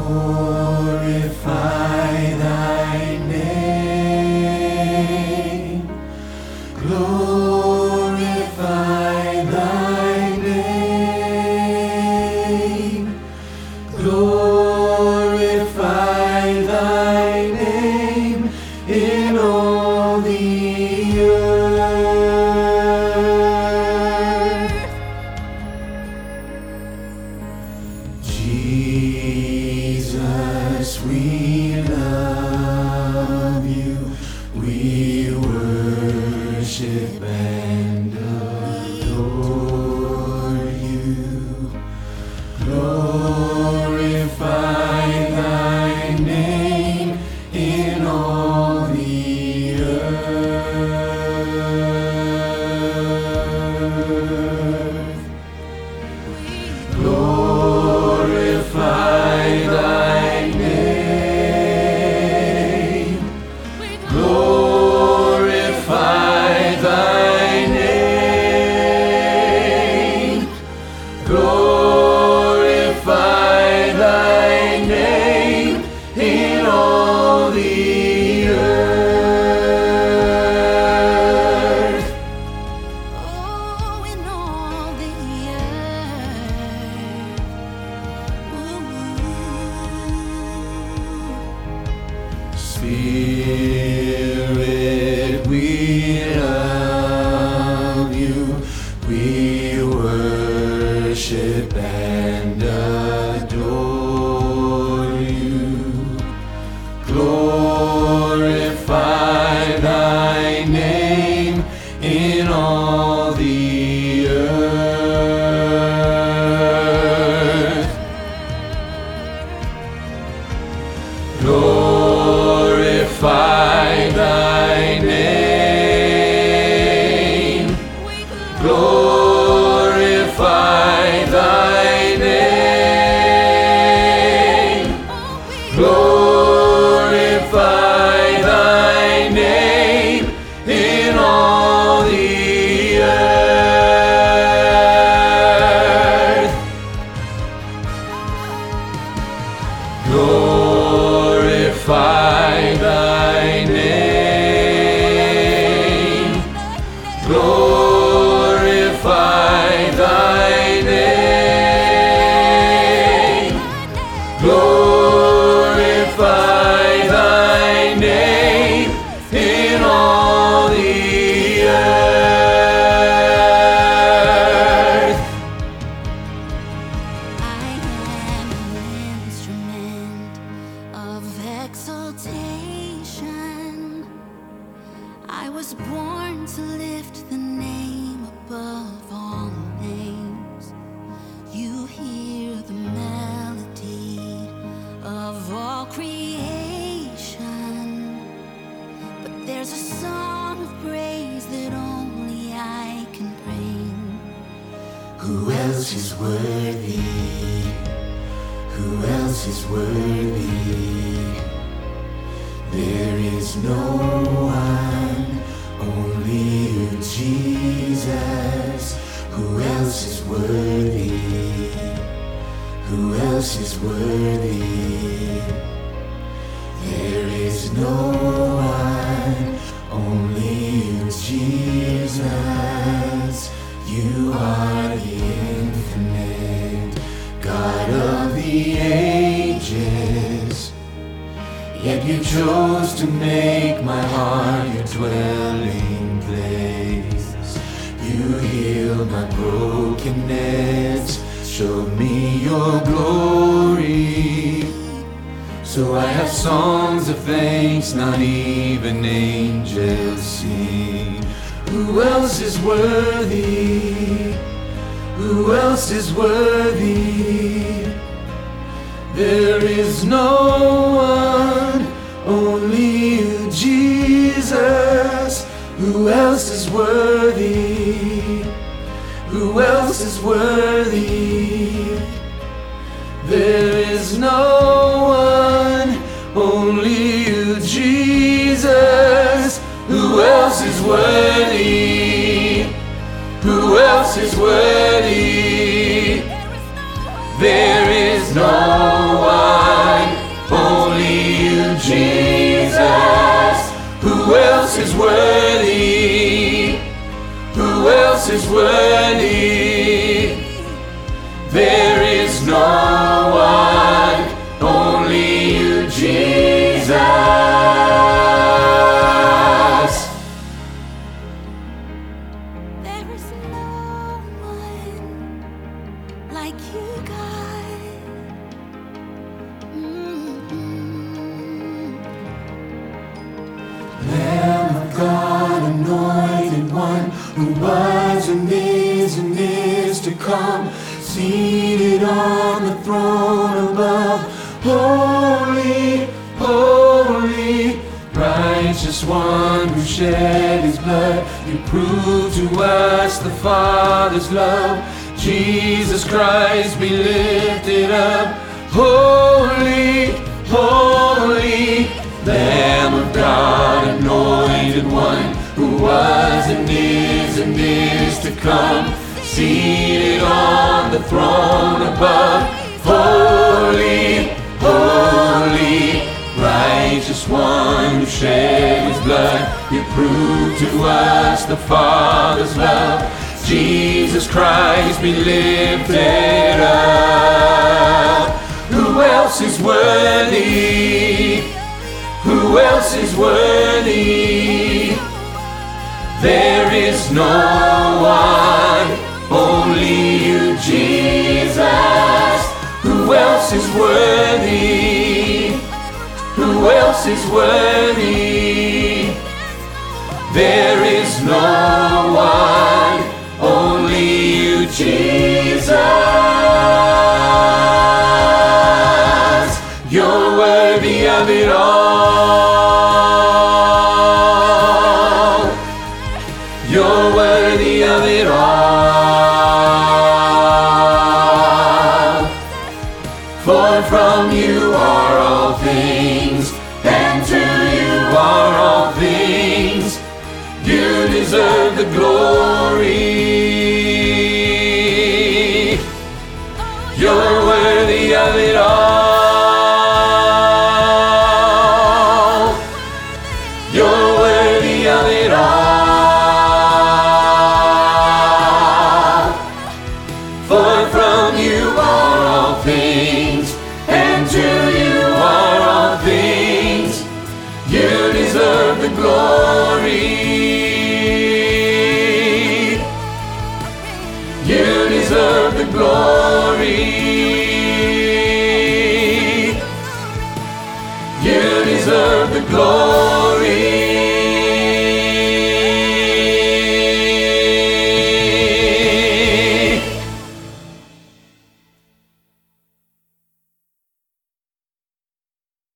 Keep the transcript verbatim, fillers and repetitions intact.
Glorify thy name. Glorify thy name. Glorify thy name in all the earth. Jesus, we love you. We worship and adore you. Glorify thy name in all the earth. Glorify thy name. Glorify thy name. Glorify thy name in all the earth. Oh, in all the earth. Ooh. Spirit, we love you. We worship and adore you. Glorify thy name in all the earth. Glorify thy name. Glorify thy name. Glorify thy name in all the earth. Glorify thy name. Glorify thy name. Glorify thy name in all the earth. I am an instrument of exaltation. I was born to lift the name above all names. You hear the melody of all creation, but there's a song of praise that only I can bring. Who else is worthy? Who else is worthy? There is no one, only you, Jesus. Who else is worthy? Who else is worthy? There is no one, only you, Jesus. You are the infinite God of the ages. Yet you chose to make my heart your dwelling place. You healed my brokenness, showed me your glory. So I have songs of thanks not even angels sing. Who else is worthy? Who else is worthy? There is no one, only you, Jesus. Who else is worthy? Who else is worthy? There is no one, only you, Jesus. Who else is worthy? Who else is worthy? There is no one, There is no one, only you, Jesus. There is no one like you, God. Mm-hmm. Lamb of God, anointed one, who was and is and is to come, seated on the throne above. Holy, holy, righteous one who shed his blood. You prove to us the Father's love. Jesus Christ be lifted up. Holy, holy, Lamb of God, anointed one, who was and is and is to come, seated on the throne above. Holy, holy, righteous one who shed his blood. You prove to us the Father's love. Jesus Christ be lifted up. Who else is worthy? Who else is worthy? There is no one, only you, Jesus. Who else is worthy? Who else is worthy? There is no one, only you, Jesus. You're worthy of it all. You're worthy of it all. For from you are all things, and to you are all things. You deserve the glory. You're worthy of it all. You're worthy of it all. For from you are all things, and to you are all things. You deserve the glory. You deserve the glory.